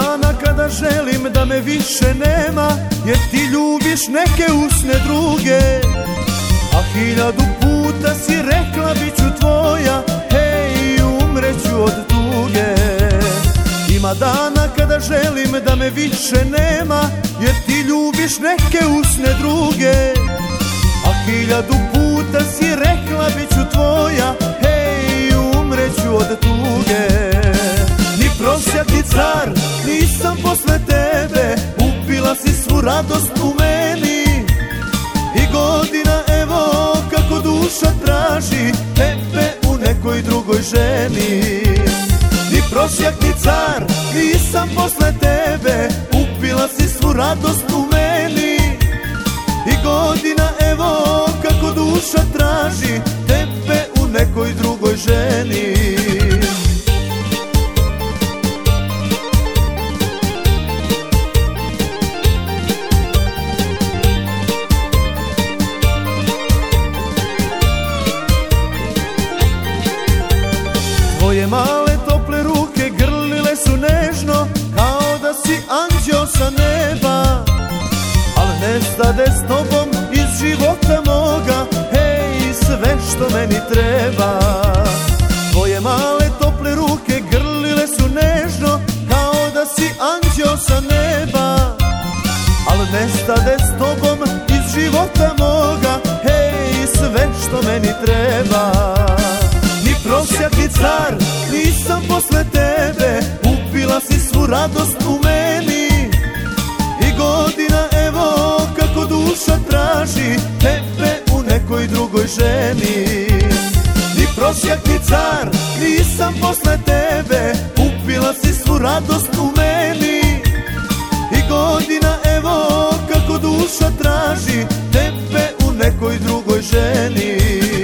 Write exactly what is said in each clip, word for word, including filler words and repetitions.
dana kada želim da me više nema, jer ti ljubiš neke usne druge. A hiljadu puta si rekla bit ću tvoja, hej, umreću od tuge. Ima dana kada želim da me više nema, jer ti ljubiš neke usne druge. A hiljadu puta si rekla bit ću tvoja, hej, umreću od tuge. Ni prosjak ni car, nisam posle tebe, upila si svu radost u meni. I godina evo kako duša traži tebe u nekoj drugoj ženi. Ni prosjak ni car, nisam posle tebe, upila si svu radost u meni. I godina evo kako duša traži tebe u nekoj drugoj ženi. Tvoje male tople ruke grlile su nežno, kao da si anđeo sa neba. Al ne stade s tobom iz života moga, hej, sve što meni treba. Tvoje male tople ruke grlile su nežno, kao da si anđeo sa neba. Al ne stade s tobom iz života moga, hej, sve što meni treba. Ni prosjak ni car, nisam posle tebe, upila si svu radost u meni. I godina evo kako duša traži tebe u nekoj drugoj ženi. Ni prosjak ni car, nisam posle tebe, upila si svu radost u meni. I godina evo kako duša traži tebe u nekoj drugoj ženi.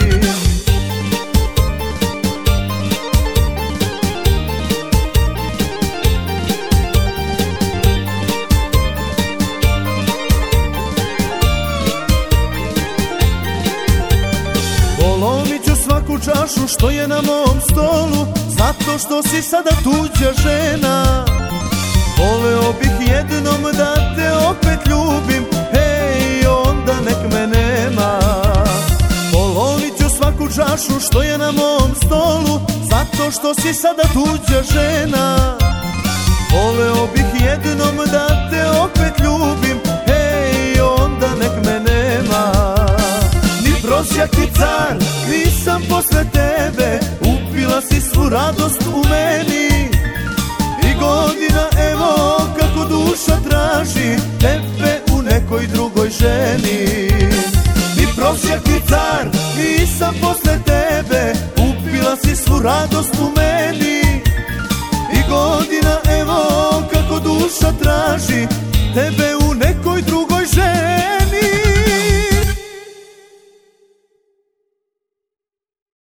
Polomit ću svaku čašu što je na mom stolu, zato što si sada tuđa žena. Voleo bih jednom da te opet ljubim, hej, onda nek me nema. Polomit ću svaku čašu što je na mom stolu, zato što si sada tuđa žena. Voleo bih jednom da te opet ljubim, hej, onda nek me nema. Ni prosjak ni car, nisam posle tebe, upila si svu radost u meni. I godina evo kako duša traži tebe u nekoj drugoj ženi. Ni prosjak ni car, nisam posle tebe, upila si svu radost u meni. I godina evo kako duša traži